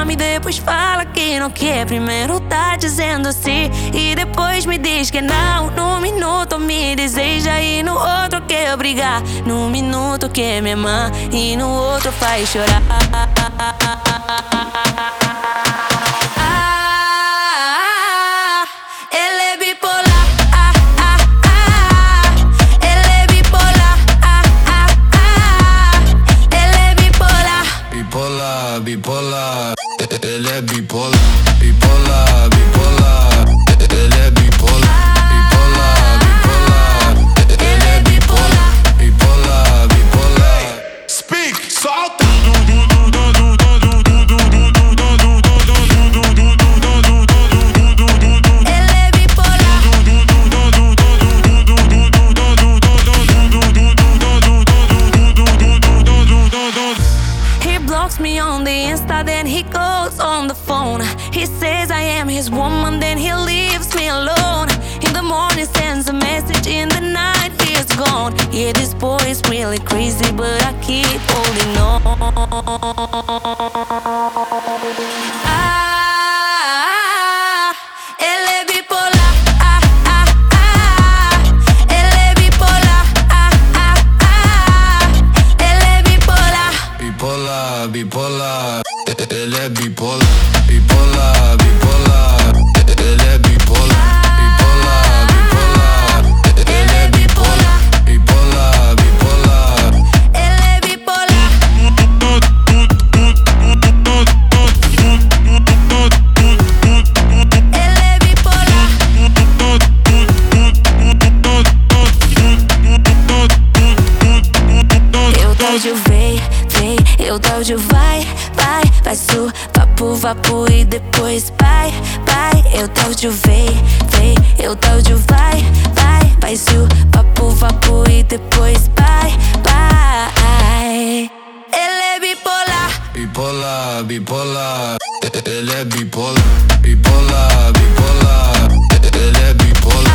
ama e depois fala que não quer. Primeiro tá dizendo sim e depois me diz que não. Num minuto me deseja e no outro quer brigar. Num minuto quer me amar e no outro faz chorar. Bipolar, ele é bipolar, bipolar, bipolar, ele é bipolar, bipolar, bipolar, ele é bipolar, bipolar, bipolar. Speak, solta. Me on the Insta, then he goes on the phone. He says I am his woman, then he leaves me alone. In the morning sends a message, in the night he's gone. Yeah, this boy is really crazy, but I keep holding on. Bipolar, ele é bipolar, bipolar, bipolar, ele é bipolar, bipolar, bipolar, ele é bipolar, bipolar, bipolar, ele é bipolar. Ele é bipolar. Eu tô de vem, eu tô de vai, su, papo, vapo e depois vai. Eu tô de vem, eu tô de vai, su, papo, vapo e depois vai. Ele é bipolar. Bipolar, bipolar, ele é bipolar, bipolar, bipolar, ele é bipolar.